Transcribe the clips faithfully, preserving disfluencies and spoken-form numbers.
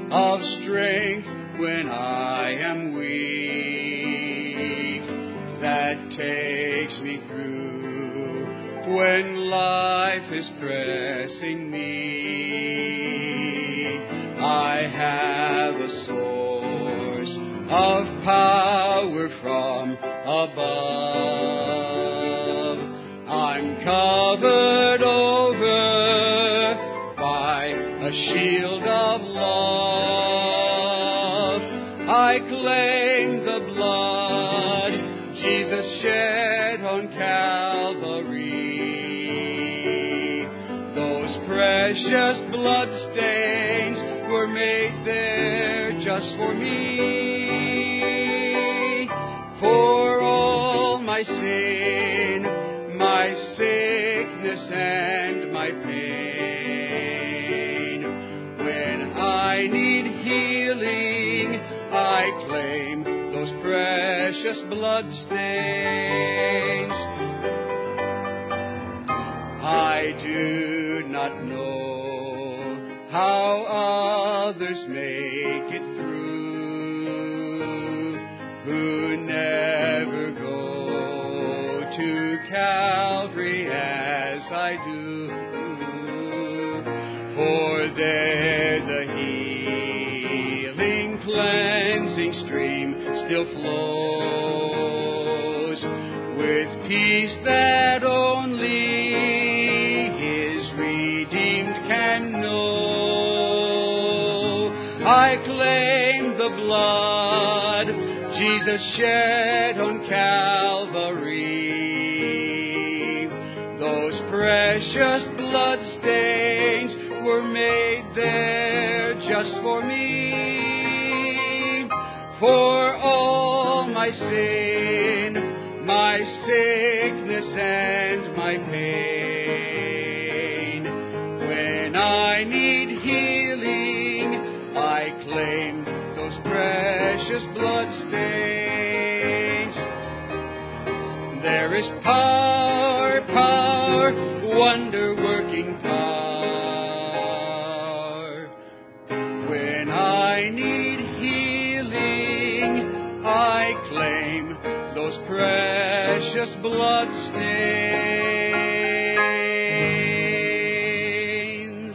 of strength when I am weak, that takes me through when life is pressing me. I have a source of power from above. I'm covered over by a shield of love. I claim the blood Jesus shed on Calvary. Those precious blood stains were made there just for me. For all my sin, my sickness and my pain. When I need healing, I claim those precious blood stains. I do not know how others make it through, who never go to Calvary as I do. For there the healing, cleansing stream still flows, with peace that only His redeemed can know. I claim the blood Jesus shed on Calvary. Those precious blood stains were made there just for me. For all my sin, my sickness and my pain. When I need healing, I claim those precious blood stains. There is power, power, wonder-working power. When I need healing, I claim those precious blood stains.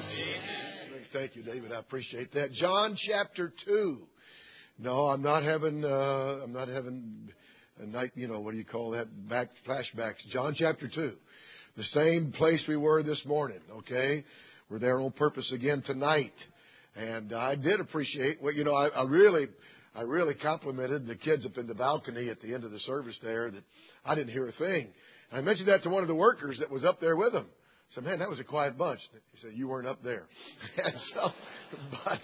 Thank you, David. I appreciate that. John chapter two. No, I'm not having. Uh, I'm not having a night. You know, what do you call that? Back flashbacks. John chapter two, the same place we were this morning. Okay, we're there on purpose again tonight, and I did appreciate what you know. I, I really, I really complimented the kids up in the balcony at the end of the service there that I didn't hear a thing. And I mentioned that to one of the workers that was up there with them. I said, "Man, that was a quiet bunch." He said, "You weren't up there." And so, but.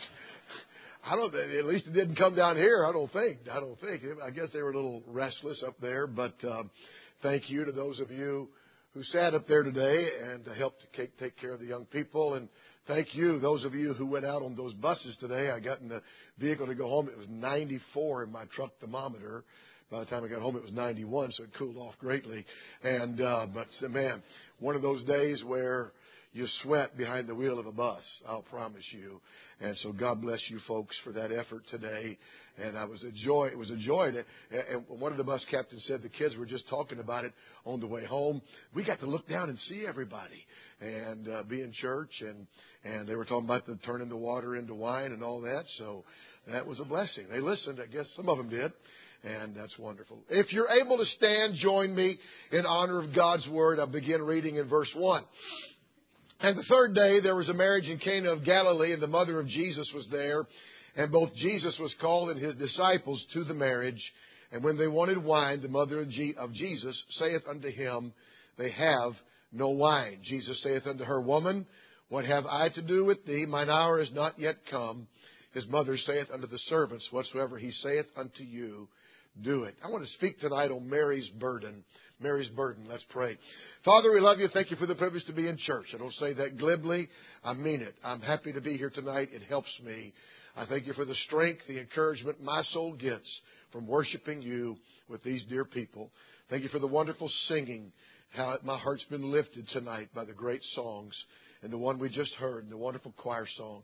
I don't. At least it didn't come down here. I don't think. I don't think. I guess they were a little restless up there. But um, thank you to those of you who sat up there today and helped to take, take care of the young people. And thank you, those of you who went out on those buses today. I got in the vehicle to go home. It was ninety-four in my truck thermometer. By the time I got home, it was ninety-one, so it cooled off greatly. And uh, but man, one of those days where you sweat behind the wheel of a bus, I'll promise you. And so God bless you folks for that effort today. And I was a joy. It was a joy. To, and one of the bus captains said the kids were just talking about it on the way home. We got to look down and see everybody and uh, be in church. And, and they were talking about the turning the water into wine and all that. So that was a blessing. They listened. I guess some of them did. And that's wonderful. If you're able to stand, join me in honor of God's word. I'll begin reading in verse one. And the third day there was a marriage in Cana of Galilee, and the mother of Jesus was there. And both Jesus was called and his disciples to the marriage. And when they wanted wine, the mother of Jesus saith unto him, They have no wine. Jesus saith unto her, Woman, what have I to do with thee? Mine hour is not yet come. His mother saith unto the servants, Whatsoever he saith unto you, do it. I want to speak tonight on Mary's burden. Mary's burden. Let's pray. Father, we love you. Thank you for the privilege to be in church. I don't say that glibly. I mean it. I'm happy to be here tonight. It helps me. I thank you for the strength, the encouragement my soul gets from worshiping you with these dear people. Thank you for the wonderful singing, how my heart's been lifted tonight by the great songs and the one we just heard and the wonderful choir song.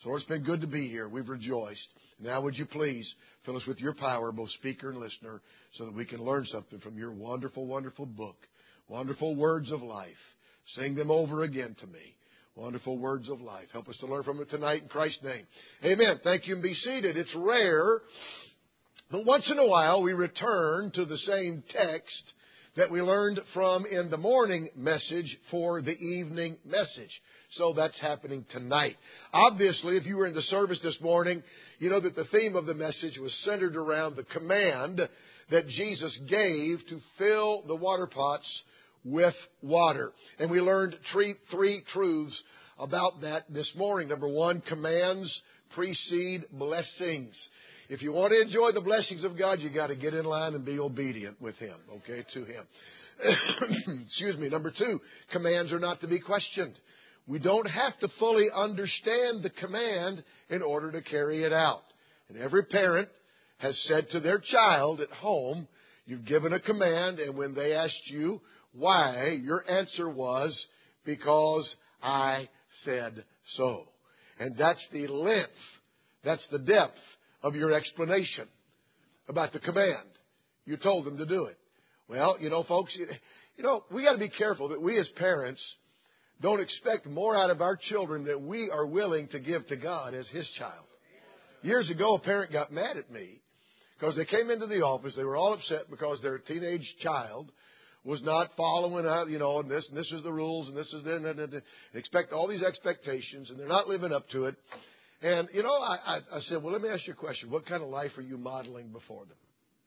So Lord, it's been good to be here. We've rejoiced. Now would you please fill us with your power, both speaker and listener, so that we can learn something from your wonderful, wonderful book. Wonderful words of life. Sing them over again to me. Wonderful words of life. Help us to learn from it tonight in Christ's name. Amen. Thank you, and be seated. It's rare, but once in a while we return to the same text that we learned from in the morning message for the evening message. So that's happening tonight. Obviously, if you were in the service this morning, you know that the theme of the message was centered around the command that Jesus gave to fill the water pots with water. And we learned three, three truths about that this morning. Number one, commands precede blessings. If you want to enjoy the blessings of God, you got to get in line and be obedient with Him, okay, to Him. Excuse me. Number two, commands are not to be questioned. We don't have to fully understand the command in order to carry it out. And every parent has said to their child at home, you've given a command, and when they asked you why, your answer was, because I said so. And that's the length, that's the depth of your explanation about the command. You told them to do it. Well, you know, folks, you know, we got to be careful that we as parents don't expect more out of our children than we are willing to give to God as His child. Years ago, a parent got mad at me because they came into the office. They were all upset because their teenage child was not following out, you know, and this and this is the rules and this is the, and, and, and expect all these expectations, and they're not living up to it. And, you know, I, I, I said, well, let me ask you a question. What kind of life are you modeling before them?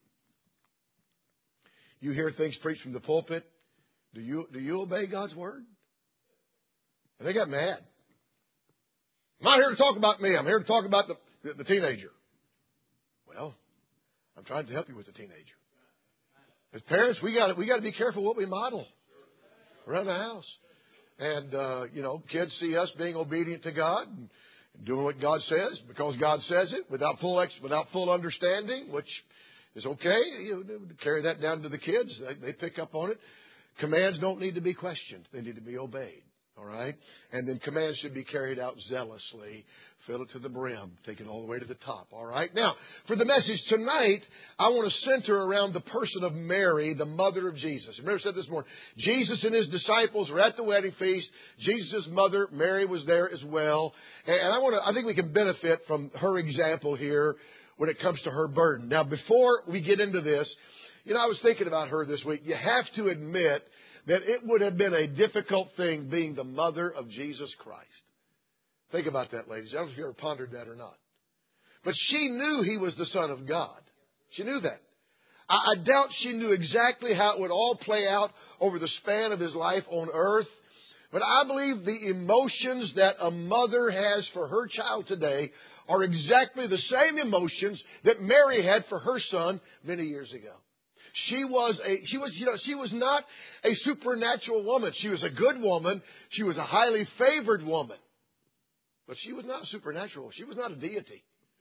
You hear things preached from the pulpit. Do you, do you obey God's word? And they got mad. I'm not here to talk about me. I'm here to talk about the, the, the teenager. Well, I'm trying to help you with the teenager. As parents, we got we got to be careful what we model around the house. And, uh, you know, kids see us being obedient to God and doing what God says because God says it without full ex- without full understanding, which is okay. You know, carry that down to the kids. They, they pick up on it. Commands don't need to be questioned. They need to be obeyed. All right? And then commands should be carried out zealously. Fill it to the brim. Take it all the way to the top. All right? Now, for the message tonight, I want to center around the person of Mary, the mother of Jesus. Remember I said this morning, Jesus and His disciples were at the wedding feast. Jesus' mother, Mary, was there as well. And I want to, I think we can benefit from her example here when it comes to her burden. Now, before we get into this, you know, I was thinking about her this week. You have to admit that it would have been a difficult thing being the mother of Jesus Christ. Think about that, ladies. I don't know if you ever pondered that or not. But she knew He was the Son of God. She knew that. I, I doubt she knew exactly how it would all play out over the span of His life on earth. But I believe the emotions that a mother has for her child today are exactly the same emotions that Mary had for her son many years ago. She was a, she was, you know, she was not a supernatural woman. She was a good woman. She was a highly favored woman. But she was not a supernatural. She was not a deity.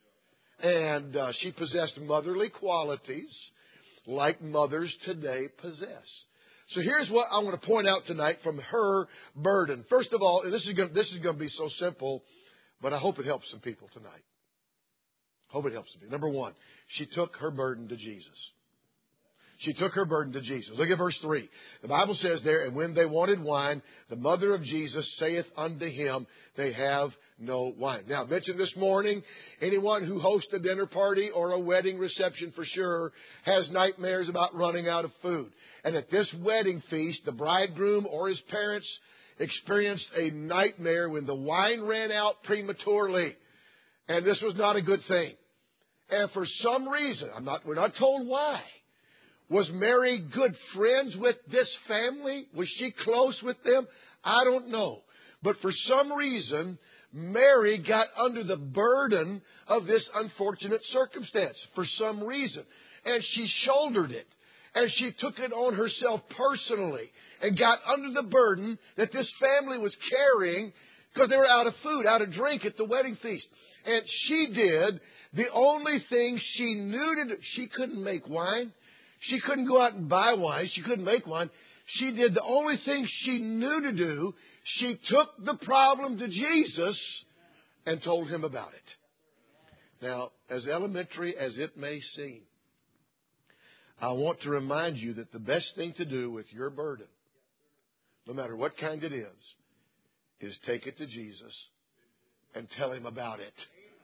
And uh, she possessed motherly qualities like mothers today possess. So here's what I want to point out tonight from her burden. First of all, and this is going, this is going to be so simple, but I hope it helps some people tonight. Hope it helps some people. Number one, she took her burden to Jesus. She took her burden to Jesus. Look at verse three. The Bible says there, and when they wanted wine, the mother of Jesus saith unto him, they have no wine. Now, I mentioned this morning, anyone who hosts a dinner party or a wedding reception for sure has nightmares about running out of food. And at this wedding feast, the bridegroom or his parents experienced a nightmare when the wine ran out prematurely. And this was not a good thing. And for some reason, I'm not, we're not told why, was Mary good friends with this family? Was she close with them? I don't know. But for some reason, Mary got under the burden of this unfortunate circumstance. For some reason. And she shouldered it. And she took it on herself personally. And got under the burden that this family was carrying because they were out of food, out of drink at the wedding feast. And she did the only thing she knew to do. She couldn't make wine. She couldn't go out and buy wine. She couldn't make wine. She did the only thing she knew to do. She took the problem to Jesus and told him about it. Now, as elementary as it may seem, I want to remind you that the best thing to do with your burden, no matter what kind it is, is take it to Jesus and tell Him about it.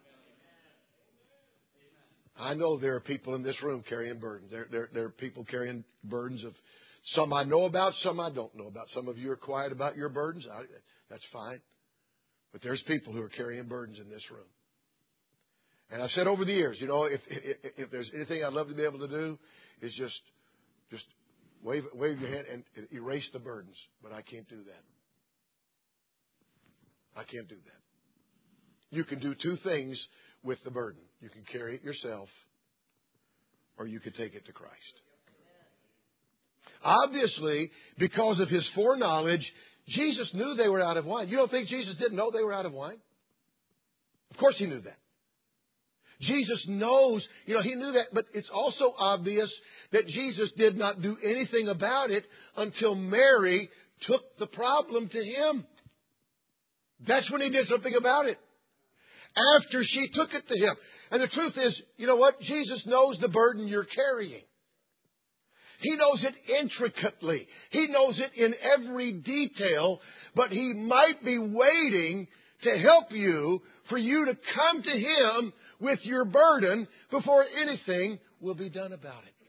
I know there are people in this room carrying burdens. There, there, there are people carrying burdens of some I know about, some I don't know about. Some of you are quiet about your burdens. I, that's fine. But there's people who are carrying burdens in this room. And I've said over the years, you know, if, if, if there's anything I'd love to be able to do, is just just wave wave your hand and erase the burdens. But I can't do that. I can't do that. You can do two things with the burden. You can carry it yourself, or you can take it to Christ. Obviously, because of His foreknowledge, Jesus knew they were out of wine. You don't think Jesus didn't know they were out of wine? Of course He knew that. Jesus knows, you know, He knew that, but it's also obvious that Jesus did not do anything about it until Mary took the problem to Him. That's when He did something about it. After she took it to Him. And the truth is, you know what? Jesus knows the burden you're carrying. He knows it intricately. He knows it in every detail, but He might be waiting to help you for you to come to Him with your burden before anything will be done about it.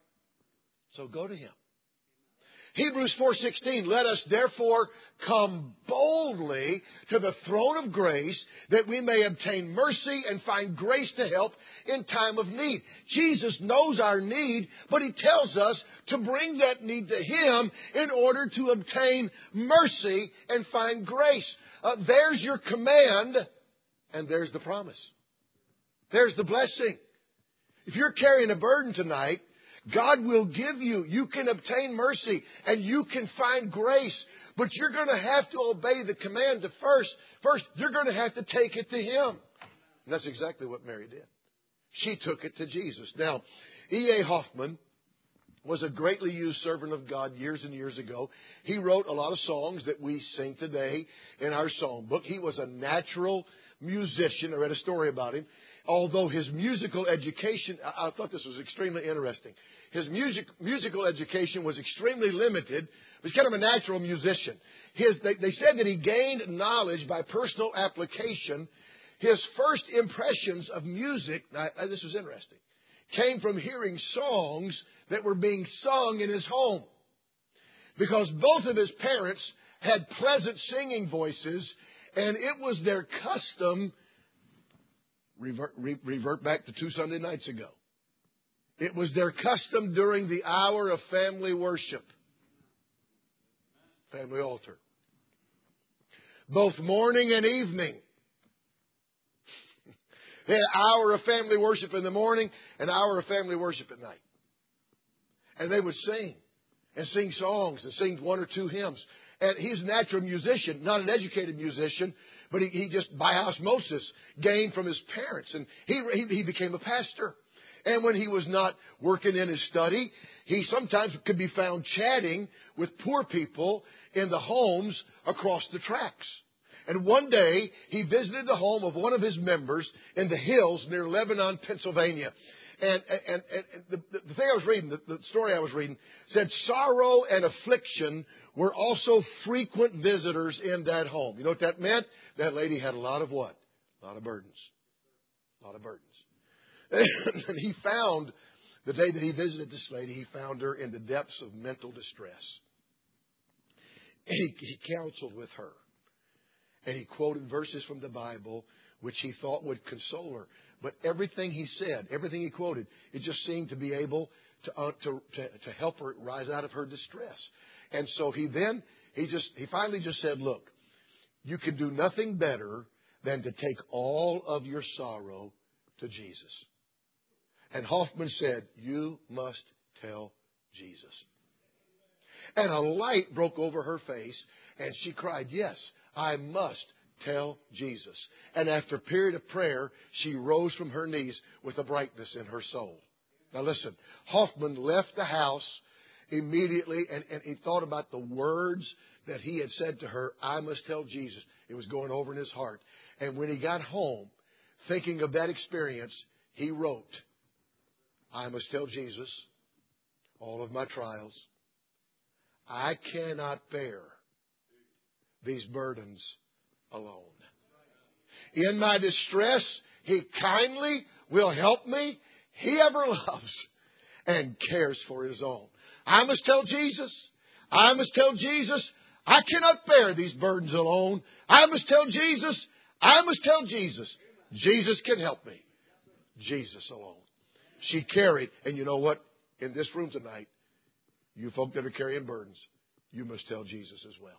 So go to Him. Hebrews four sixteen, let us therefore come boldly to the throne of grace that we may obtain mercy and find grace to help in time of need. Jesus knows our need, but He tells us to bring that need to Him in order to obtain mercy and find grace. Uh, there's your command, and there's the promise. There's the blessing. If you're carrying a burden tonight, God will give you, you can obtain mercy and you can find grace. But you're going to have to obey the command to first. First, you're going to have to take it to Him. And that's exactly what Mary did. She took it to Jesus. Now, E A Hoffman was a greatly used servant of God years and years ago. He wrote a lot of songs that we sing today in our song book. He was a natural musician. I read a story about him. Although his musical education, I thought this was extremely interesting. His music, musical education was extremely limited. He was kind of a natural musician. His, they, they said that he gained knowledge by personal application. His first impressions of music, now, this was interesting, came from hearing songs that were being sung in his home. Because both of his parents had pleasant singing voices, and it was their custom. Revert, re, revert back to two Sunday nights ago. It was their custom during the hour of family worship. Family altar. Both morning and evening. They had an hour of family worship in the morning, an hour of family worship at night. And they would sing. And sing songs and sing one or two hymns. And he's a natural musician, not an educated musician, but he, he just by osmosis gained from his parents. And he, he, he became a pastor. And when he was not working in his study, he sometimes could be found chatting with poor people in the homes across the tracks. And one day, he visited the home of one of his members in the hills near Lebanon, Pennsylvania. And, and, and, and the, the thing I was reading, the, the story I was reading, said sorrow and affliction were also frequent visitors in that home. You know what that meant? That lady had a lot of what? A lot of burdens. A lot of burdens. And he found, the day that he visited this lady, he found her in the depths of mental distress. And he, he counseled with her. And he quoted verses from the Bible which he thought would console her. But everything he said, everything he quoted, it just seemed to be able to, uh, to, to, to help her rise out of her distress. And so he then, he just, he finally just said, look, you can do nothing better than to take all of your sorrow to Jesus. And Hoffman said, you must tell Jesus. And a light broke over her face, and she cried, yes, I must tell Jesus. And after a period of prayer, she rose from her knees with a brightness in her soul. Now listen, Hoffman left the house immediately, and, and he thought about the words that he had said to her, I must tell Jesus. It was going over in his heart. And when he got home, thinking of that experience, he wrote, I must tell Jesus all of my trials. I cannot bear these burdens alone. In my distress, He kindly will help me. He ever loves and cares for His own. I must tell Jesus. I must tell Jesus. I cannot bear these burdens alone. I must tell Jesus. I must tell Jesus. Jesus can help me. Jesus alone. She carried, and you know what? In this room tonight, you folk that are carrying burdens, you must tell Jesus as well.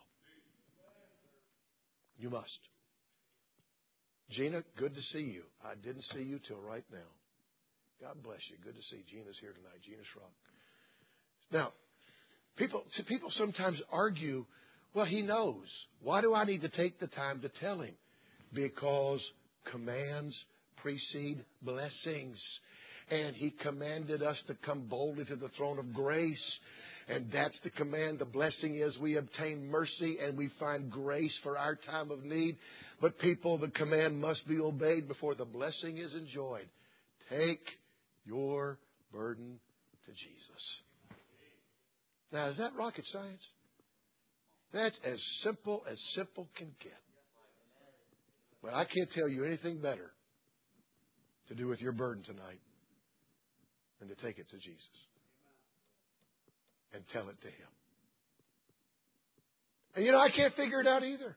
You must. Gina, good to see you. I didn't see you till right now. God bless you. Good to see Gina's here tonight. Gina Schrock. Now, people, people sometimes argue, well, He knows. Why do I need to take the time to tell Him? Because commands precede blessings. And He commanded us to come boldly to the throne of grace. And that's the command. The blessing is we obtain mercy and we find grace for our time of need. But people, the command must be obeyed before the blessing is enjoyed. Take your burden to Jesus. Now, is that rocket science? That's as simple as simple can get. But I can't tell you anything better to do with your burden tonight than to take it to Jesus and tell it to Him. And you know, I can't figure it out either.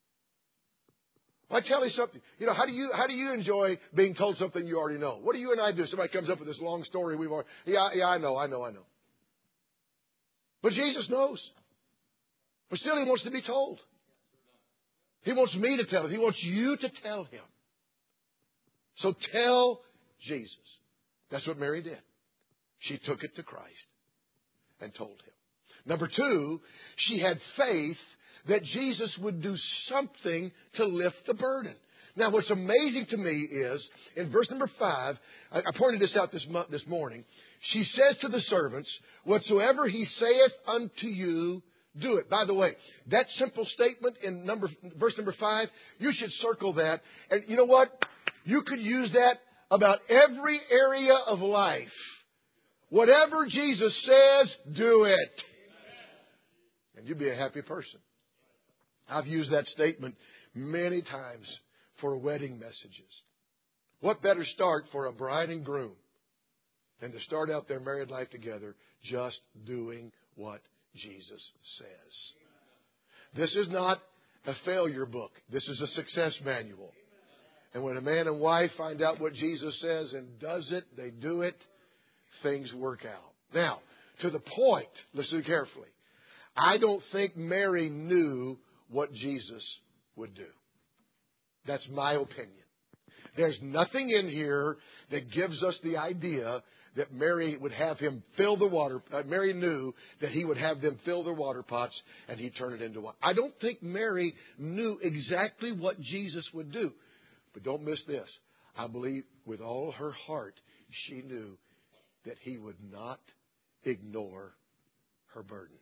I tell you something. You know, how do you how do you enjoy being told something you already know? What do you and I do? Somebody comes up with this long story we've already, yeah, yeah, I know, I know, I know. But Jesus knows. But still He wants to be told. He wants me to tell it. He wants you to tell Him. So tell Jesus. That's what Mary did. She took it to Christ and told Him. Number two, she had faith that Jesus would do something to lift the burden. Now, what's amazing to me is, in verse number five, I, I pointed this out this, mo- this morning, she says to the servants, whatsoever He saith unto you, do it. By the way, that simple statement in number verse number five, you should circle that. And you know what? You could use that about every area of life. Whatever Jesus says, do it. And you'll be a happy person. I've used that statement many times for wedding messages. What better start for a bride and groom than to start out their married life together just doing what Jesus says. This is not a failure book. This is a success manual. And when a man and wife find out what Jesus says and does it, they do it, things work out. Now, to the point, listen carefully. I don't think Mary knew what Jesus would do. That's my opinion. There's nothing in here that gives us the idea that Mary would have him fill the water. Uh, Mary knew that He would have them fill their water pots and He'd turn it into wine. I don't think Mary knew exactly what Jesus would do. But don't miss this. I believe with all her heart, she knew that He would not ignore her burden.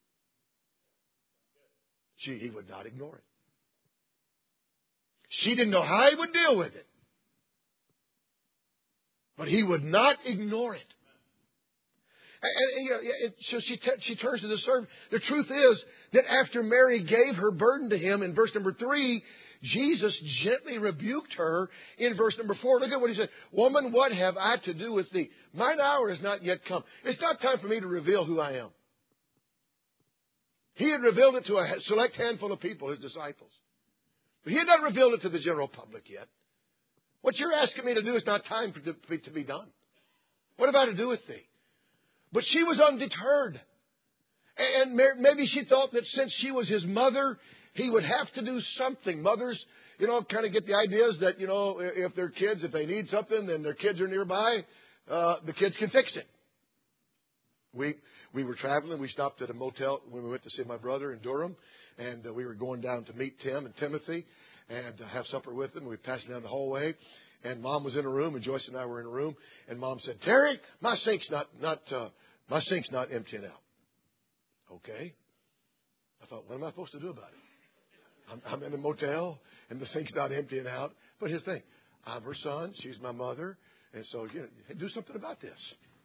She, He would not ignore it. She didn't know how He would deal with it. But He would not ignore it. And, and, you know, so she, t- she turns to the servant. The truth is that after Mary gave her burden to Him in verse number three, Jesus gently rebuked her in verse number four. Look at what He said. Woman, what have I to do with thee? Mine hour has not yet come. It's not time for me to reveal who I am. He had revealed it to a select handful of people, His disciples. But He had not revealed it to the general public yet. What you're asking me to do is not time for it to be done. What have I to do with thee? But she was undeterred. And maybe she thought that since she was His mother, He would have to do something. Mothers, you know, kind of get the ideas that, you know, if their kids, if they need something and their kids are nearby, uh, the kids can fix it. We we were traveling. We stopped at a motel when we went to see my brother in Durham. And uh, we were going down to meet Tim and Timothy and uh, have supper with them. We passed down the hallway. And Mom was in a room, and Joyce and I were in a room. And Mom said, Terry, my sink's not not uh, my sink's not emptying out. Okay. I thought, what am I supposed to do about it? I'm, I'm in a motel, and the sink's not emptying out. But here's the thing. I'm her son. She's my mother. And so, you know, do something about this.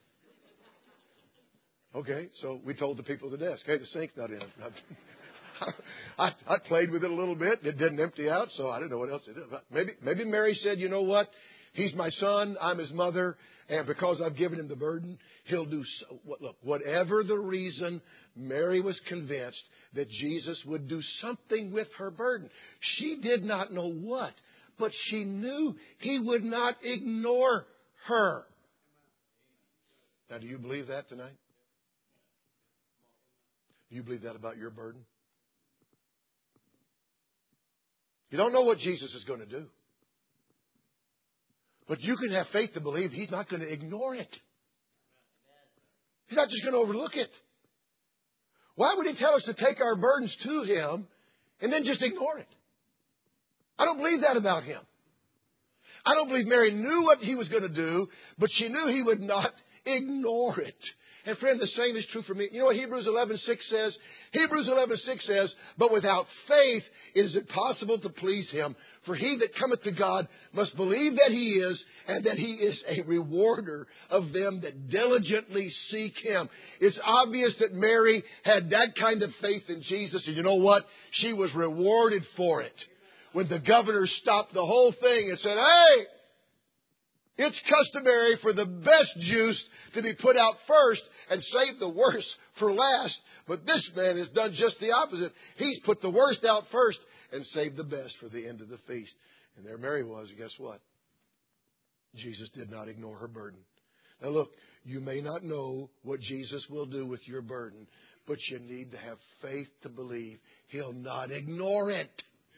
Okay, so we told the people at the desk, hey, the sink's not in. I, I played with it a little bit. It didn't empty out, so I didn't know what else to do. Maybe, maybe Mary said, you know what? He's my son. I'm his mother. And because I've given him the burden, he'll do so. Look, whatever the reason, Mary was convinced that Jesus would do something with her burden. She did not know what, but she knew he would not ignore her. Now, do you believe that tonight? Do you believe that about your burden? You don't know what Jesus is going to do. But you can have faith to believe He's not going to ignore it. He's not just going to overlook it. Why would He tell us to take our burdens to Him and then just ignore it? I don't believe that about Him. I don't believe Mary knew what He was going to do, but she knew He would not ignore it. And friend, the same is true for me. You know what Hebrews eleven six says? Hebrews eleven six says, but without faith it is impossible to please Him. For he that cometh to God must believe that He is, and that He is a rewarder of them that diligently seek Him. It's obvious that Mary had that kind of faith in Jesus. And you know what? She was rewarded for it. When the governor stopped the whole thing and said, hey, it's customary for the best juice to be put out first and save the worst for last. But this man has done just the opposite. He's put the worst out first and saved the best for the end of the feast. And there Mary was. And guess what? Jesus did not ignore her burden. Now look, you may not know what Jesus will do with your burden, but you need to have faith to believe He'll not ignore it.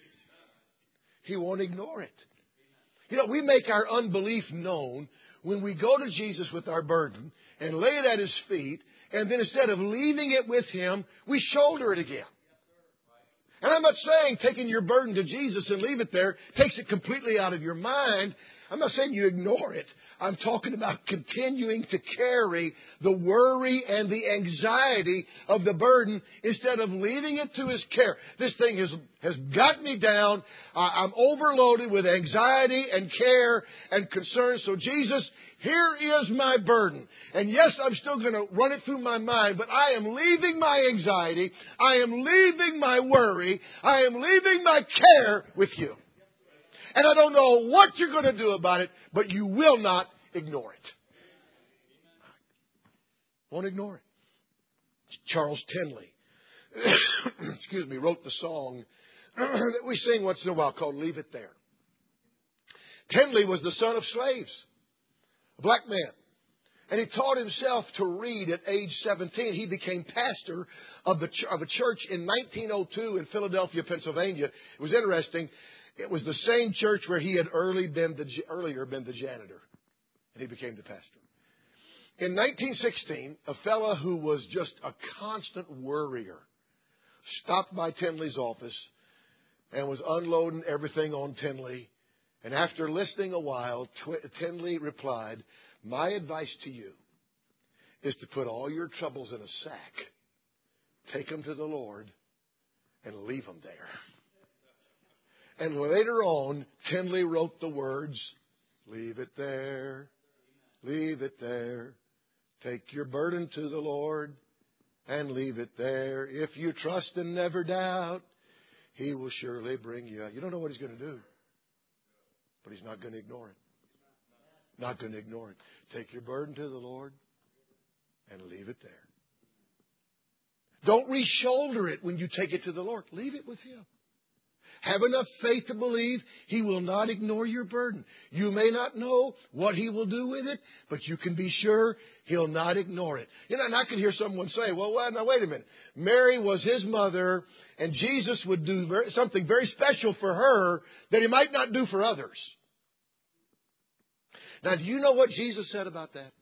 He won't ignore it. You know, we make our unbelief known when we go to Jesus with our burden and lay it at His feet, and then instead of leaving it with Him, we shoulder it again. And I'm not saying taking your burden to Jesus and leave it there takes it completely out of your mind. I'm not saying you ignore it. I'm talking about continuing to carry the worry and the anxiety of the burden instead of leaving it to His care. This thing has, has got me down. I, I'm overloaded with anxiety and care and concern. So Jesus, here is my burden. And yes, I'm still going to run it through my mind, but I am leaving my anxiety. I am leaving my worry. I am leaving my care with You. And I don't know what you're going to do about it, but you will not ignore it. Won't ignore it. Charles Tenley, excuse me, wrote the song that we sing once in a while called Leave It There. Tenley was the son of slaves, a black man. And he taught himself to read at age seventeen. He became pastor of, the, of a church in nineteen oh two in Philadelphia, Pennsylvania. It was interesting. It was the same church where he had early been the, earlier been the janitor. And he became the pastor. In nineteen sixteen, a fellow who was just a constant worrier stopped by Tenley's office and was unloading everything on Tenley. And after listening a while, Tenley replied, my advice to you is to put all your troubles in a sack, take them to the Lord, and leave them there. And later on, Tenley wrote the words, leave it there, leave it there. Take your burden to the Lord and leave it there. If you trust and never doubt, He will surely bring you out. You don't know what He's going to do, but He's not going to ignore it. Not going to ignore it. Take your burden to the Lord and leave it there. Don't re-shoulder it when you take it to the Lord. Leave it with Him. Have enough faith to believe He will not ignore your burden. You may not know what He will do with it, but you can be sure He'll not ignore it. You know, and I can hear someone say, well, well now wait a minute. Mary was His mother, and Jesus would do very, something very special for her that He might not do for others. Now, do you know what Jesus said about that?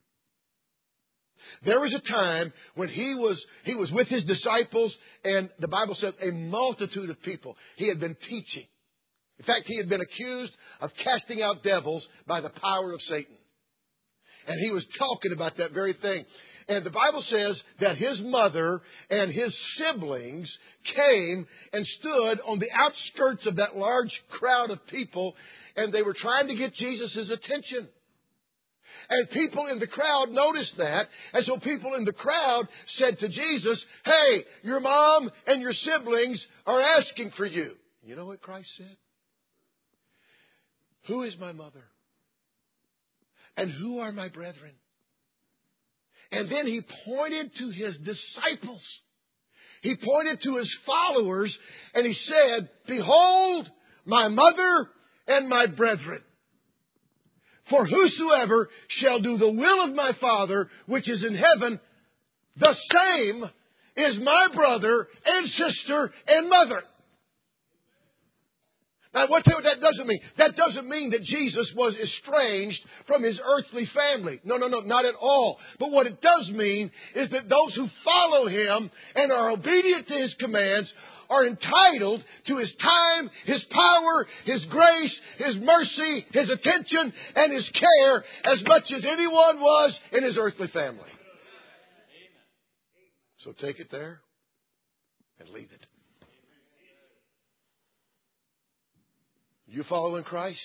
There was a time when he was, he was with His disciples, and the Bible says a multitude of people. He had been teaching. In fact, He had been accused of casting out devils by the power of Satan. And he was talking about that very thing. And the Bible says that his mother and his siblings came and stood on the outskirts of that large crowd of people, and they were trying to get Jesus' attention. And people in the crowd noticed that. And so people in the crowd said to Jesus, hey, your mom and your siblings are asking for you. You know what Christ said? Who is my mother? And who are my brethren? And then he pointed to his disciples. He pointed to his followers and he said, behold, my mother and my brethren. For whosoever shall do the will of my Father, which is in heaven, the same is my brother and sister and mother. Now, what that doesn't mean? That doesn't mean that Jesus was estranged from his earthly family. No, no, no, not at all. But what it does mean is that those who follow him and are obedient to his commands are entitled to his time, his power, his grace, his mercy, his attention, and his care as much as anyone was in his earthly family. So take it there and leave it. You following Christ?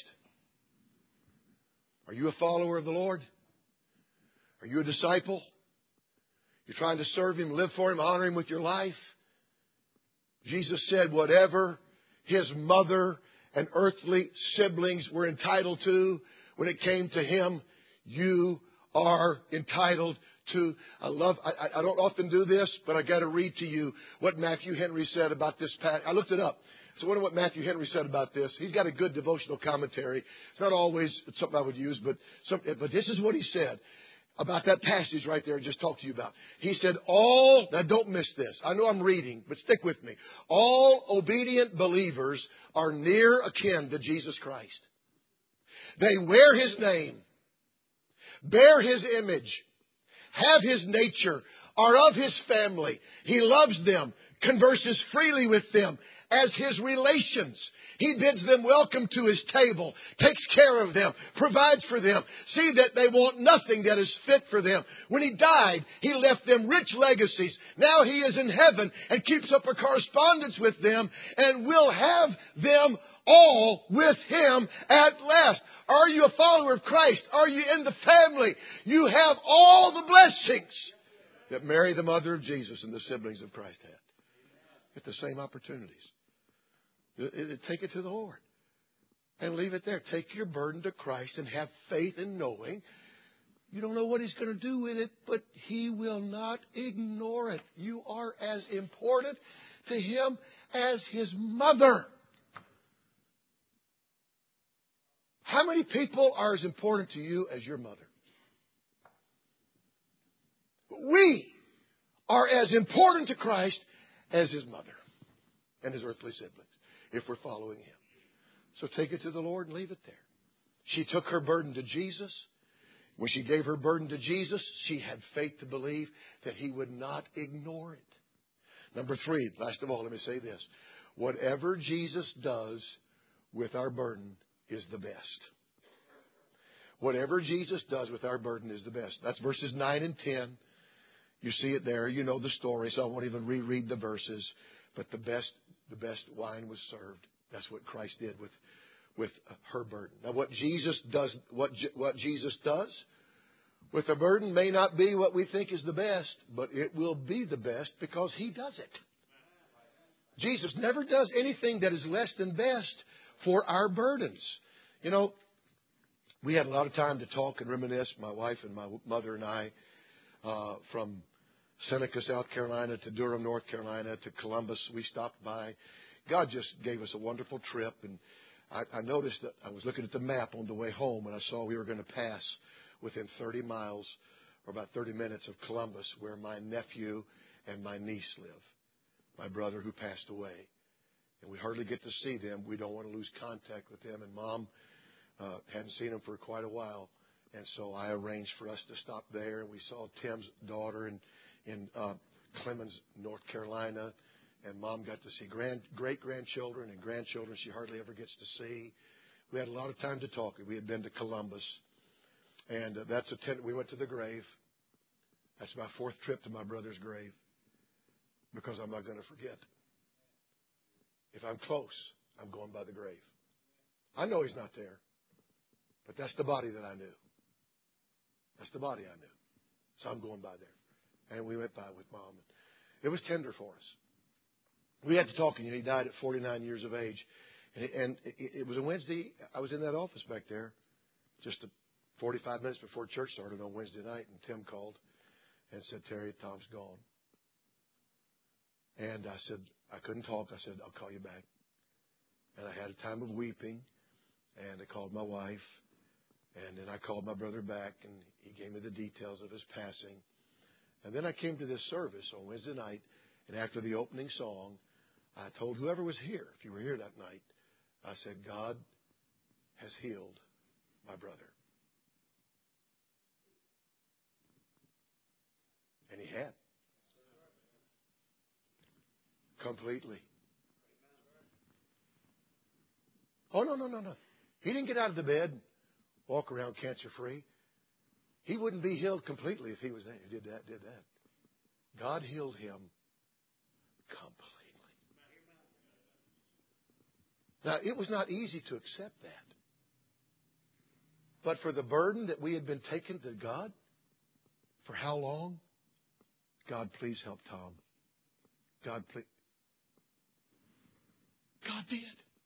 Are you a follower of the Lord? Are you a disciple? You're trying to serve him, live for him, honor him with your life? Jesus said whatever his mother and earthly siblings were entitled to when it came to him, you are entitled to. I love, I, I don't often do this, but I got to read to you what Matthew Henry said about this passage. I looked it up. So I wonder what Matthew Henry said about this. He's got a good devotional commentary. It's not always something I would use, but some, but this is what he said about that passage right there I just talked to you about. He said, all, now don't miss this. I know I'm reading, but stick with me. All obedient believers are near akin to Jesus Christ. They wear his name, bear his image, have his nature, are of his family. He loves them, converses freely with them as his relations. He bids them welcome to his table, takes care of them, provides for them, see that they want nothing that is fit for them. When he died, he left them rich legacies. Now he is in heaven and keeps up a correspondence with them and will have them all with him at last. Are you a follower of Christ? Are you in the family? You have all the blessings that Mary, the mother of Jesus, and the siblings of Christ had. Get the same opportunities. Take it to the Lord and leave it there. Take your burden to Christ and have faith in knowing you don't know what he's going to do with it, but he will not ignore it. You are as important to him as his mother. How many people are as important to you as your mother? We are as important to Christ as his mother and his earthly siblings, if we're following him. So take it to the Lord and leave it there. She took her burden to Jesus. When she gave her burden to Jesus, she had faith to believe that he would not ignore it. Number three, last of all, let me say this. Whatever Jesus does with our burden is the best. Whatever Jesus does with our burden is the best. That's verses nine and ten. You see it there. You know the story, so I won't even reread the verses. But the best, the best wine was served. That's what Christ did with, with her burden. Now, what Jesus does, what what Jesus does with a burden may not be what we think is the best, but it will be the best because he does it. Jesus never does anything that is less than best for our burdens. You know, we had a lot of time to talk and reminisce, my wife and my mother and I, uh, from Seneca, South Carolina, to Durham, North Carolina, to Columbus. We stopped by. God just gave us a wonderful trip. And I, I noticed that I was looking at the map on the way home, and I saw we were going to pass within thirty miles or about thirty minutes of Columbus, where my nephew and my niece live, my brother who passed away. And we hardly get to see them. We don't want to lose contact with them. And Mom uh, hadn't seen them for quite a while. And so I arranged for us to stop there. And we saw Tim's daughter in, in uh, Clemens, North Carolina. And Mom got to see grand, great-grandchildren and grandchildren she hardly ever gets to see. We had a lot of time to talk. We had been to Columbus. And uh, that's a ten, we went to the grave. That's my fourth trip to my brother's grave because I'm not going to forget. If I'm close, I'm going by the grave. I know he's not there, but that's the body that I knew. That's the body I knew. So I'm going by there. And we went by with Mom. It was tender for us. We had to talk, and he died at forty-nine years of age. And it, and it, it was a Wednesday. I was in that office back there just a, forty-five minutes before church started on Wednesday night, and Tim called and said, Terry, Tom's gone. And I said, I couldn't talk. I said, I'll call you back. And I had a time of weeping, and I called my wife, and then I called my brother back, and he gave me the details of his passing. And then I came to this service on Wednesday night, and after the opening song, I told whoever was here, if you were here that night, I said, God has healed my brother. And he had. Completely. Oh, no, no, no, no. He didn't get out of the bed, walk around cancer-free. He wouldn't be healed completely if he was there. He did that, did that. God healed him completely. Now, it was not easy to accept that. But for the burden that we had been taken to God, for how long? God, please help Tom. God, please. God did.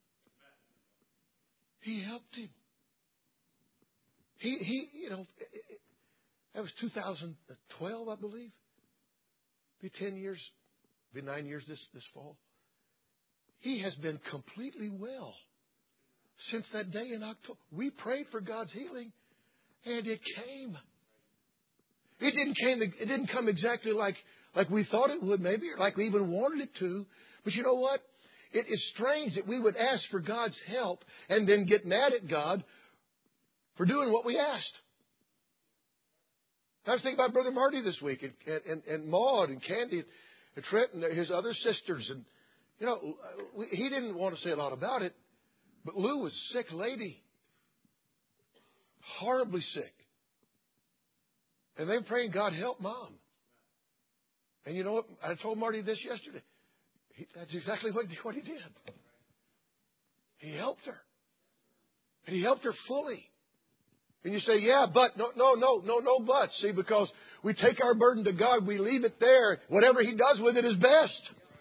He helped him. He, he, you know, that was two thousand twelve, I believe. Be ten years, be nine years this, this fall. He has been completely well since that day in October. We prayed for God's healing, and it came. It didn't came. It didn't come exactly like like we thought it would, maybe, or like we even wanted it to. But you know what? It is strange that we would ask for God's help and then get mad at God for doing what we asked. I was thinking about Brother Marty this week, and and, and Maud and Candy and Trent and his other sisters, and you know, we, he didn't want to say a lot about it, but Lou was a sick lady, horribly sick, and they were praying, God help Mom. And you know what? I told Marty this yesterday. He, that's exactly what, what he did. He helped her. And he helped her fully. And you say, yeah, but, no, no, no, no, no buts. See, because we take our burden to God, we leave it there. Whatever He does with it is best.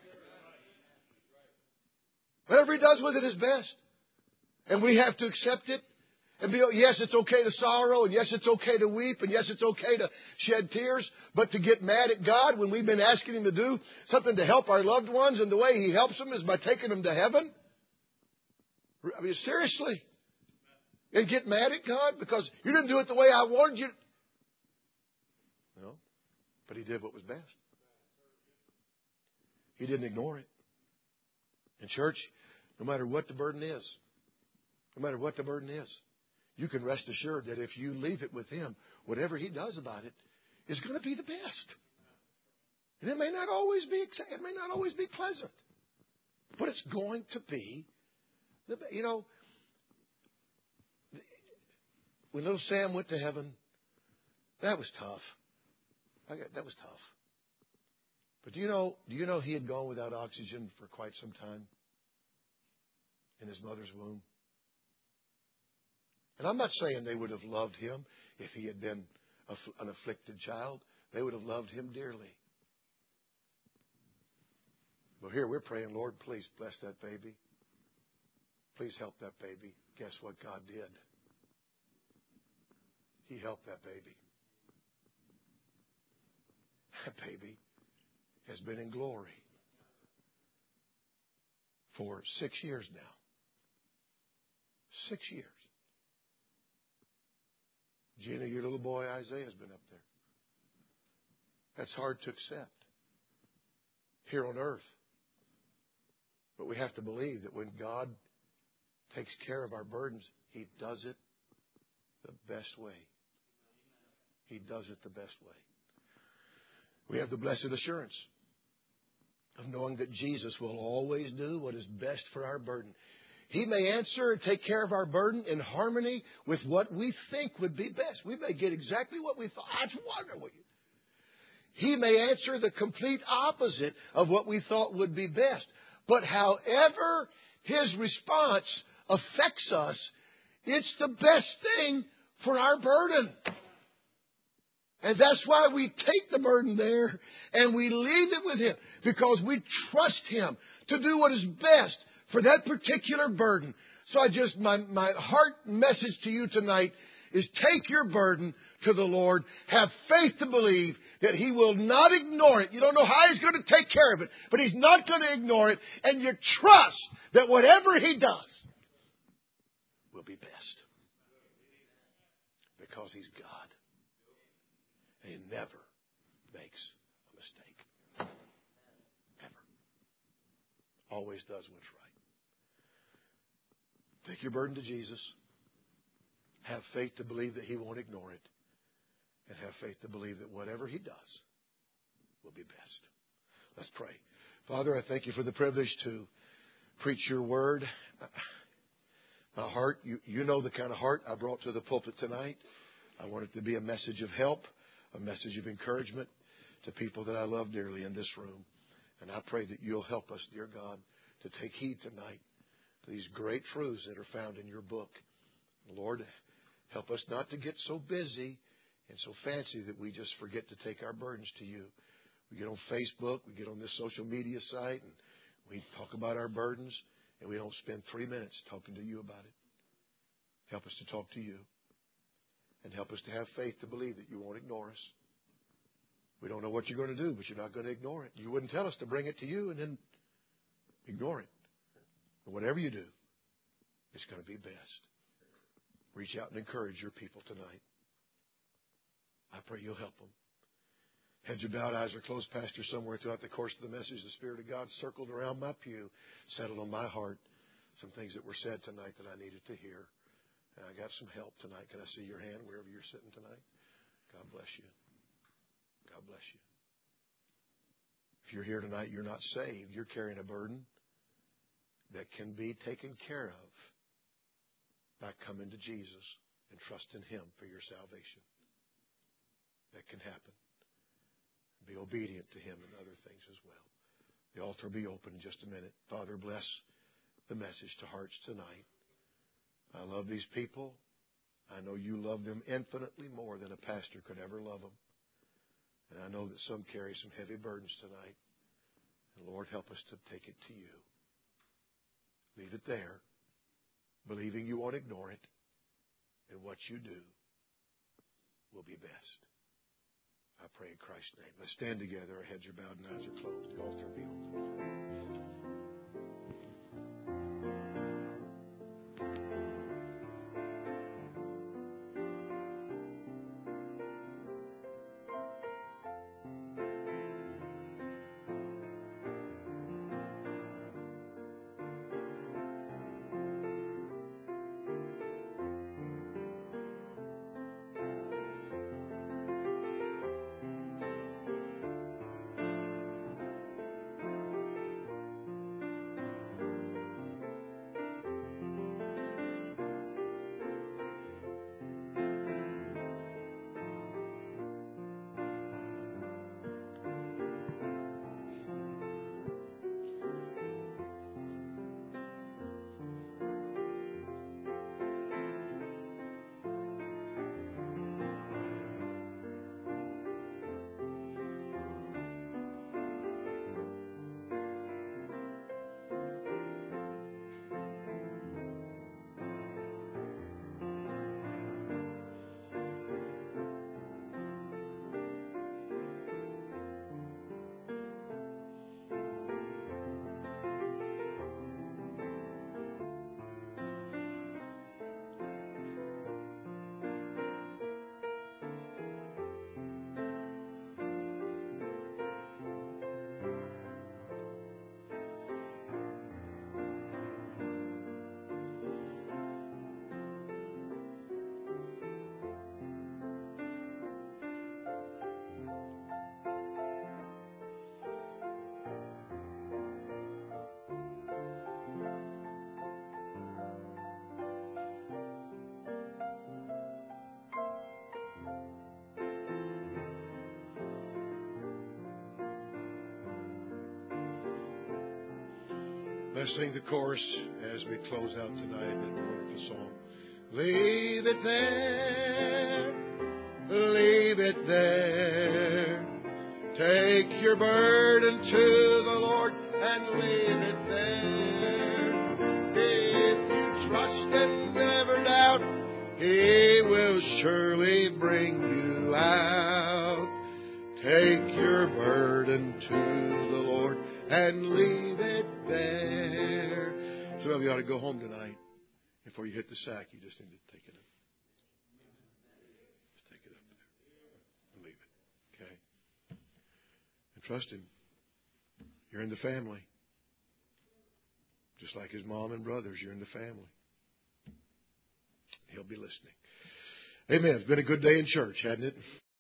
Whatever He does with it is best. And we have to accept it. And be, yes, it's okay to sorrow, and yes, it's okay to weep, and yes, it's okay to shed tears, but to get mad at God when we've been asking Him to do something to help our loved ones, and the way He helps them is by taking them to heaven? I mean, seriously. And get mad at God because you didn't do it the way I wanted you. No, but He did what was best. He didn't ignore it. In church, no matter what the burden is, no matter what the burden is, you can rest assured that if you leave it with Him, whatever He does about it is going to be the best. And it may not always be, it may not always be pleasant, but it's going to be the best. You know, when little Sam went to heaven, that was tough. I got, that was tough. But do you know, do you know he had gone without oxygen for quite some time in his mother's womb? And I'm not saying they would have loved him if he had been an afflicted child. They would have loved him dearly. But here we're praying, Lord, please bless that baby. Please help that baby. Guess what God did? He helped that baby. That baby has been in glory for six years now. Six years. Gina, your little boy Isaiah's been up there. That's hard to accept here on earth. But we have to believe that when God takes care of our burdens, He does it the best way. He does it the best way. We have the blessed assurance of knowing that Jesus will always do what is best for our burden. He may answer and take care of our burden in harmony with what we think would be best. We may get exactly what we thought. That's wonderful. He may answer the complete opposite of what we thought would be best. But however His response affects us, it's the best thing for our burden. And that's why we take the burden there and we leave it with Him, because we trust Him to do what is best for that particular burden. So I just, my, my heart message to you tonight is take your burden to the Lord. Have faith to believe that He will not ignore it. You don't know how He's going to take care of it, but He's not going to ignore it. And you trust that whatever He does will be best. Because He's God. And He never makes a mistake. Ever. Always does what's right. Take your burden to Jesus. Have faith to believe that He won't ignore it. And have faith to believe that whatever He does will be best. Let's pray. Father, I thank You for the privilege to preach Your word. My heart, you, you know the kind of heart I brought to the pulpit tonight. I want it to be a message of help, a message of encouragement to people that I love dearly in this room. And I pray that You'll help us, dear God, to take heed tonight to these great truths that are found in Your book. Lord, help us not to get so busy and so fancy that we just forget to take our burdens to You. We get on Facebook, we get on this social media site, and we talk about our burdens, and we don't spend three minutes talking to You about it. Help us to talk to You. And help us to have faith to believe that You won't ignore us. We don't know what You're going to do, but You're not going to ignore it. You wouldn't tell us to bring it to You and then ignore it. But whatever You do, it's going to be best. Reach out and encourage Your people tonight. I pray You'll help them. Heads are bowed, eyes are closed. Pastor, somewhere throughout the course of the message, the Spirit of God circled around my pew, settled on my heart some things that were said tonight that I needed to hear. And I got some help tonight. Can I see your hand wherever you're sitting tonight? God bless you. God bless you. If you're here tonight, you're not saved. You're carrying a burden that can be taken care of by coming to Jesus and trusting Him for your salvation. That can happen. Be obedient to Him and other things as well. The altar will be open in just a minute. Father, bless the message to hearts tonight. I love these people. I know You love them infinitely more than a pastor could ever love them. And I know that some carry some heavy burdens tonight. And Lord, help us to take it to You. Leave it there, believing You won't ignore it. And what You do will be best. I pray in Christ's name. Let's stand together. Our heads are bowed and eyes are closed. The altar will be open. Let's sing the chorus as we close out tonight, that wonderful song. Leave it there, leave it there. Take your burden to the Lord and leave it there. If you trust and never doubt, He will surely bring you out. Take your burden to the Lord and leave it there. Some of you ought to go home tonight. Before you hit the sack, you just need to take it up. Just take it up there and leave it. Okay? And trust Him. You're in the family. Just like his mom and brothers, you're in the family. He'll be listening. Amen. It's been a good day in church, hasn't it?